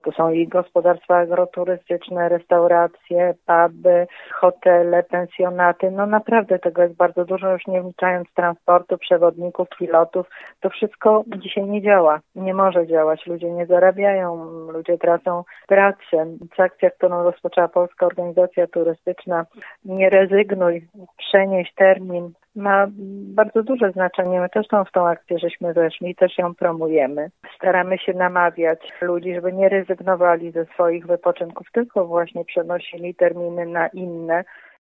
To są i gospodarstwa agroturystyczne, restauracje, puby, hotele, pensjonaty. No naprawdę tego jest bardzo dużo, już nie wliczając transportu, przewodników, pilotów. To wszystko dzisiaj nie działa, nie może działać. Ludzie nie zarabiają, ludzie tracą pracę. Akcja, którą rozpoczęła Polska Organizacja Turystyczna, nie rezygnuj, przenieś termin, ma bardzo duże znaczenie. My też w tą akcję żeśmy weszli, też ją promujemy. Staramy się namawiać ludzi, żeby nie rezygnowali ze swoich wypoczynków, tylko właśnie przenosili terminy na inne,